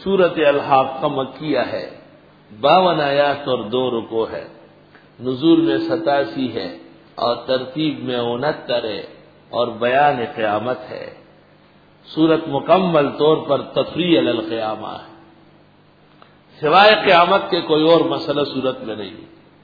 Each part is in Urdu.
سورت الحاقہ مکیہ ہے، 52 آیات اور 2 رکوع ہے، نزول میں 87 ہے اور ترتیب میں 69 ہے اور بیان قیامت ہے۔ سورت مکمل طور پر تفریع علی القیامہ ہے، سوائے قیامت کے کوئی اور مسئلہ سورت میں نہیں،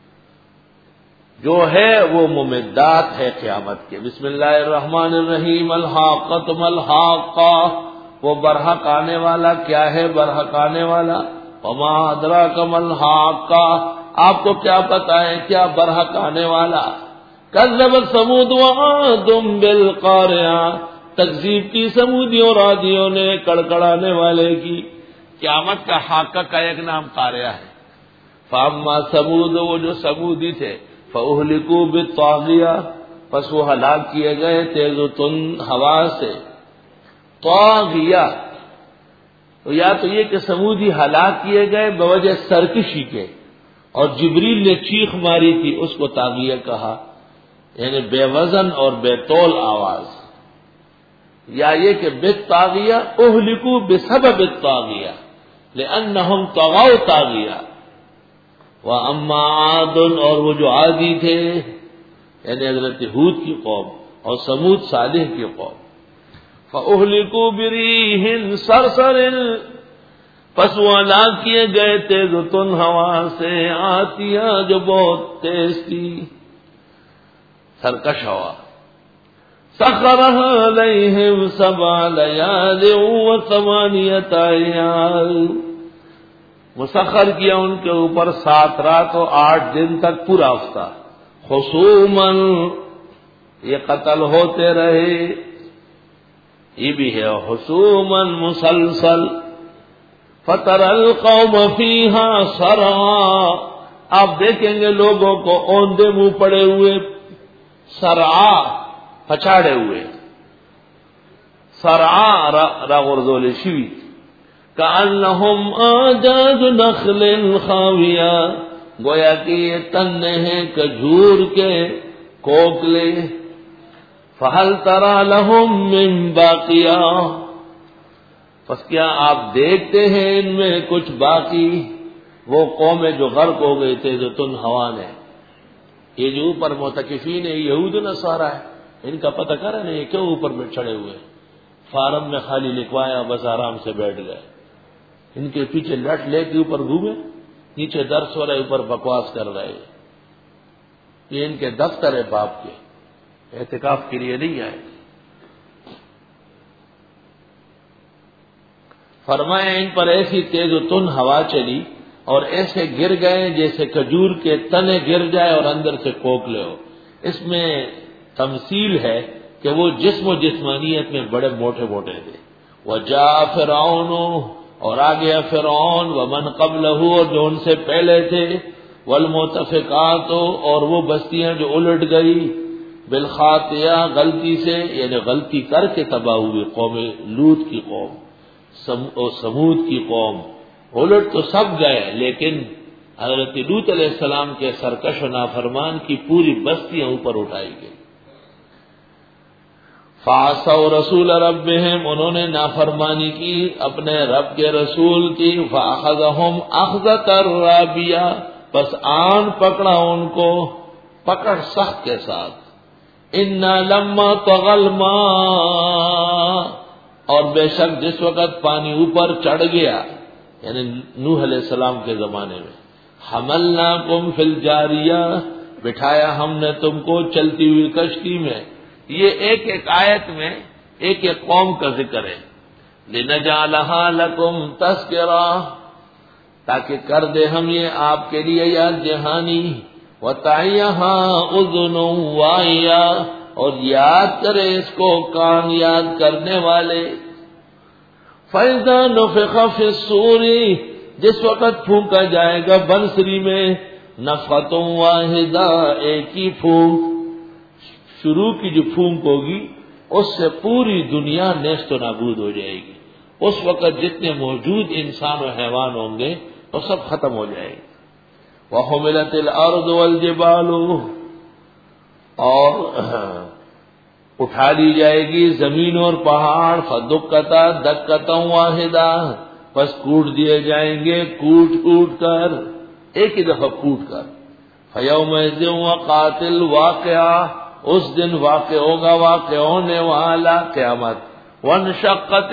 جو ہے وہ ممدات ہے قیامت کے۔ بسم اللہ الرحمن الرحیم، الحاقۃ ما الحاقہ، وہ برحق آنے والا کیا ہے، برحق آنے والا، وما ادراک ما الحاقہ، آپ کو کیا پتہ ہے کیا برحق آنے والا۔ کذبت ثمود وعاد بالقاریہ، تکذیب کی سمودیوں اور عادیوں نے کڑکڑانے والے کی۔ قیامت کا حاقہ کا ایک نام قاریہ ہے۔ فاما ثمود، وہ جو سمودی تھے، فاہلکوا بالطاغیہ، پس وہ ہلاک کیے گئے تیز و تند ہوا سے۔ طاغیہ یا تو یہ کہ سمودی ہلاک کیے گئے بوجہ سرکشی کے، اور جبریل نے چیخ ماری تھی، اس کو طاغیہ کہا، یعنی بے وزن اور بے تول آواز، یا یہ کہ بالطاغیہ اہلکوا بسبب الطاغیہ لأنہم طغوا طاغیہ۔ وَأَمَّا عَادٌ، اور وہ جو عادی تھے یعنی حضرت ہود کی قوم، اور سمود صالح کی قوم، فَأُهْلِكُوا بِرِيحٍ صَرْصَرٍ، پس وہ ہلاک کیے گئے تیز و تند ہوا سے، آتیہ جو بہت تیز تھی، سرکش ہوا۔ سَخَّرَهَا عَلَيْهِمْ 7 لَيَالٍ وَثَمَانِيَةَ أَيَّامٍ، مسخر کیا ان کے اوپر 7 رات اور 8 دن تک پورا ہفتہ۔ خصوماً، یہ قتل ہوتے رہے، یہ بھی ہے خصوماً مسلسل۔ فَتَرَى الْقَوْمَ فِيهَا صَرْعَىٰ، آپ دیکھیں گے لوگوں کو اوندے منہ پڑے ہوئے، صرعا پچاڑے ہوئے، صرعا راغرزول شوی، کأنہم اعجاز نخل خاویہ، گویا کہ یہ تنے ہیں کھجور کے کوکلے۔ فہل تری لہم من باقیہ، پس کیا آپ دیکھتے ہیں ان میں کچھ باقی؟ وہ قومیں جو غرق ہو گئے تھے جو تن ہوا نے، یہ جو اوپر معتکفین ہے یہود نصارہ ہے، ان کا پتہ کرا نہیں کیوں اوپر میں چڑھے ہوئے، فارم میں خالی لکھوایا بس آرام سے بیٹھ گئے، ان کے پیچھے لٹ لے کے اوپر گھومے، نیچے درس ہو رہے اوپر بکواس کر رہے، یہ ان کے دفتر ہے باپ کے، اعتکاف کے لیے نہیں آئے۔ فرمایا ان پر ایسی تیز و تند ہوا چلی اور ایسے گر گئے جیسے کھجور کے تنے گر جائے اور اندر سے کوکلے ہو۔ اس میں تمثیل ہے کہ وہ جسم و جسمانیت میں بڑے موٹے موٹے تھے۔ وجاء فرعون، اور آ گیا فرعون، ومن قبلہ، اور جو ان سے پہلے تھے، والمؤتفقات، اور وہ بستیاں جو الٹ گئی، بالخاطئہ، غلطی سے، یعنی غلطی کر کے تباہ ہوئی، قوم لوط کی قوم، سمود کی قوم، الٹ تو سب گئے لیکن حضرت لوط علیہ السلام کے سرکش و نافرمان کی پوری بستیاں اوپر اٹھائی گئی۔ فعصوا رسول ربهم، انہوں نے نافرمانی کی اپنے رب کے رسول کی، فاخذهم اخذۃ رابیہ، پس آن پکڑا ان کو پکڑ سخت کے ساتھ۔ انا لما طغى الماء، اور بے شک جس وقت پانی اوپر چڑھ گیا، یعنی نوح علیہ السلام کے زمانے میں، حملناکم فی الجاریہ، بٹھایا ہم نے تم کو چلتی ہوئی کشتی میں۔ یہ ایک ایک آیت میں ایک ایک قوم کا ذکر ہے۔ لنجعلها لکم تذکرہ، تاکہ کر دے ہم یہ آپ کے لیے یاد دہانی، وتعیہا اذن واعیہ، اور یاد کرے اس کو کان یاد کرنے والے۔ فَإِذَا نُفِخَ فِي الصُّورِ، جس وقت پھونکا جائے گا بنسری میں، نفخۃ واحدہ، ایک ہی پھونک، شروع کی جو پھونک ہوگی اس سے پوری دنیا نیست و نابود ہو جائے گی۔ اس وقت جتنے موجود انسان و حیوان ہوں گے وہ سب ختم ہو جائے گے۔ وَحُمِلَتِ الْأَرْضُ وَالْجِبَالُ، اور اٹھا لی جائے گی زمین اور پہاڑ، فدکتا دکتا واحدہ، پس کوٹ دیے جائیں گے کوٹ کوٹ کر، ایک ہی دفعہ کوٹ کر۔ فیومئذ وقاتل واقعہ، اس دن واقع ہوگا واقع ہونے والا قیامت۔ وانشقت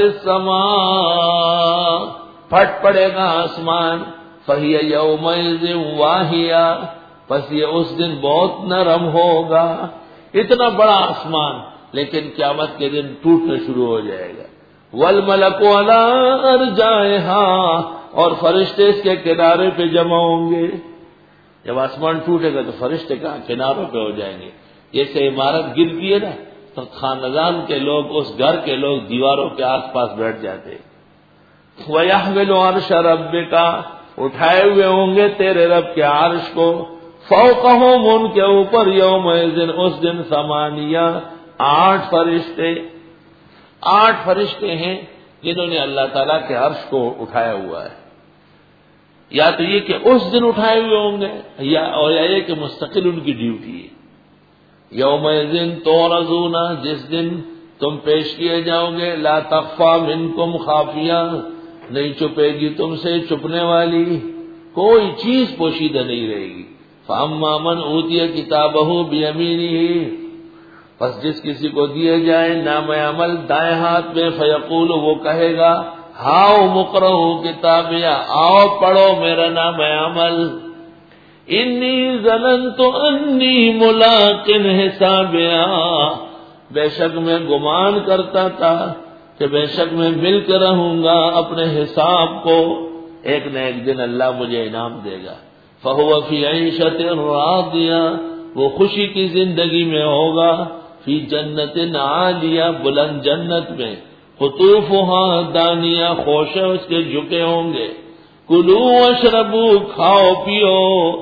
السماء، پھٹ پڑے گا آسمان۔ فہی یومئذ واہیہ، پس یہ اس دن بہت نرم ہوگا۔ اتنا بڑا آسمان لیکن قیامت کے دن ٹوٹنا شروع ہو جائے گا۔ والملک علی ارجائہا، اور فرشتے اس کے کنارے پہ جمع ہوں گے۔ جب آسمان ٹوٹے گا تو فرشتے کہاں کناروں پہ ہو جائیں گے۔ جیسے عمارت گرتی ہے نا تو خاندان کے لوگ، اس گھر کے لوگ دیواروں کے آس پاس بیٹھ جاتے۔ وَيَحْمِلُ عَرْشَ رَبِّكَ، اٹھائے ہوئے ہوں گے تیرے رب کے عرش کو۔ فوقہم، ان کے اوپر، یومئذ، اس دن، ثمانیہ، 8 فرشتے۔ 8 فرشتے ہیں جنہوں نے اللہ تعالیٰ کے عرش کو اٹھایا ہوا ہے۔ یا تو یہ کہ اس دن اٹھائے ہوئے ہوں گے، یا یہ کہ مستقل ان کی ڈیوٹی ہے۔ یومئذ تعرضون، جس دن تم پیش کیے جاؤ گے، لا تخفی منکم خافیہ، نہیں چھپے گی تم سے چھپنے والی، کوئی چیز پوشیدہ نہیں رہے گی۔ فاما من اوتی کتابہ بیمینہ، پس جس کسی کو دیے جائے نام عمل دائیں ہاتھ میں، فیقول، وہ کہے گا، ہاؤ مقرؤ کتابیہ، آؤ پڑھو میرا نام عمل۔ انی ظننت انی ملاق حسابیا، بے شک میں گمان کرتا تھا کہ بے شک میں مل کر رہوں گا اپنے حساب کو، ایک نہ ایک دن اللہ مجھے انعام دے گا۔ فہو فی عیشۃ راضیہ، وہ خوشی کی زندگی میں ہوگا، فی جنت عالیہ، بلند جنت میں، قطوفہا دانیہ، خوشے اس کے جھکے ہوں گے۔ کلو واشربو، کھاؤ پیو،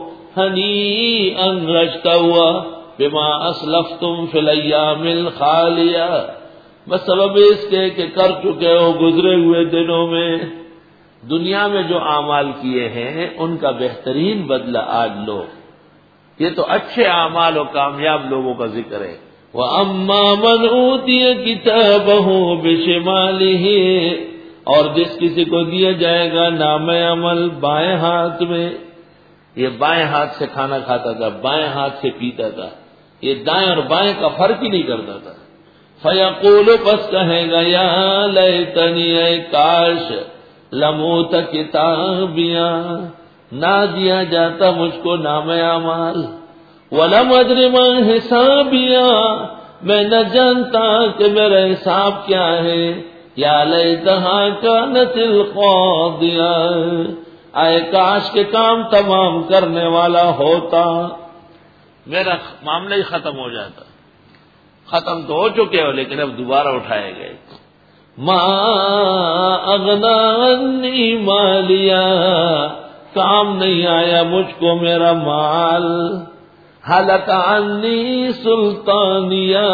ہنیئا رچتا ہوا، بما اسلفتم فی الایام الخالیہ، بس سبب اس کے کہ کر چکے ہو گزرے ہوئے دنوں میں، دنیا میں جو اعمال کیے ہیں ان کا بہترین بدلہ آج لو۔ یہ تو اچھے اعمال و کامیاب لوگوں کا ذکر ہے۔ وَأَمَّا مَنْ أُوتِيَ كِتَابَهُ بِشِمَالِهِ، اور جس کسی کو دیا جائے گا نام عمل بائیں ہاتھ میں، یہ بائیں ہاتھ سے کھانا کھاتا تھا، بائیں ہاتھ سے پیتا تھا، یہ دائیں اور بائیں کا فرق ہی نہیں کرتا تھا۔ فَيَقُولُ، پس کہے گا، یا لیتنی، اے کاش، لموت کتابیا، نہ دیا جاتا مجھ کو نام اعمال، وَلَمْ أَدْرِ مَا حِسَابِيَا، میں نہ جانتا کہ میرا حساب کیا ہے، یا لیتہا کانت القاضیہ، اے کاش کے کام تمام کرنے والا ہوتا، میرا معاملہ ہی ختم ہو جاتا۔ ختم تو ہو چکے ہو لیکن اب دوبارہ اٹھائے گئے۔ ما اغنا عنی مالیا، کام نہیں آیا مجھ کو میرا مال، ہلک عنی سلطانیہ،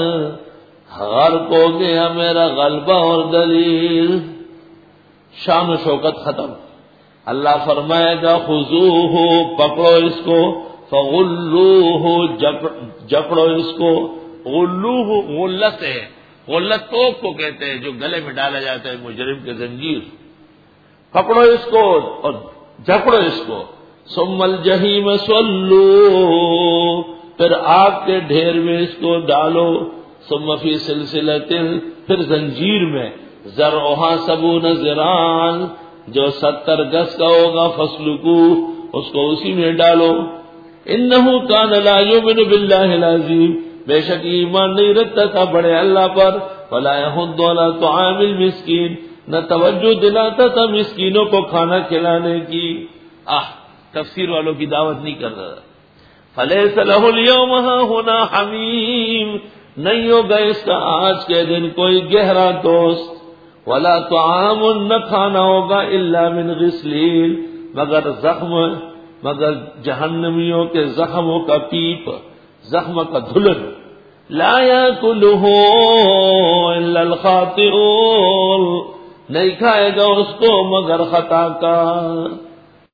غرق ہو گیا میرا غلبہ اور دلیل، شان و شوکت ختم۔ اللہ فرمائے گا، خذوہ، پکڑو اس کو، فغلوہ، جکڑو اس کو، غلوہ غلت ہے، غلت توپ کو کہتے ہیں جو گلے میں ڈالا جاتا ہے مجرم کے زنجیر، پکڑو اس کو اور جکڑو اس کو۔ ثم الجحیم صلوا، پھر آگ کے ڈھیر میں اس کو ڈالو، ثم فی سلسلۃ، پھر زنجیر میں، ذرعھا 70 ذراعا، جو 70 گز کا ہوگا، فاسلکوہ، اس کو اسی میں ڈالو۔ انہ کان لا یؤمن باللہ العظیم، بے شک ایمان نہیں رکھتا تھا بڑے اللہ پر، ولا یحض علی طعام المسکین، نہ توجہ دلاتا تھا مسکینوں کو کھانا کھلانے کی۔ تفسیر والوں کی دعوت نہیں کر رہا۔ فلیس لہ اليوم ہاہنا حمیم، نہیں ہوگا اس کا آج کے دن کوئی گہرا دوست، ولا طعام، نہ کھانا ہوگا، الا من غسلین، مگر جہنمیوں کے زخموں کا پیپ، زخم کا دھلن، لا یاکلہ الا الخاطئون، نہیں کھائے گا اس کو مگر خطا کا۔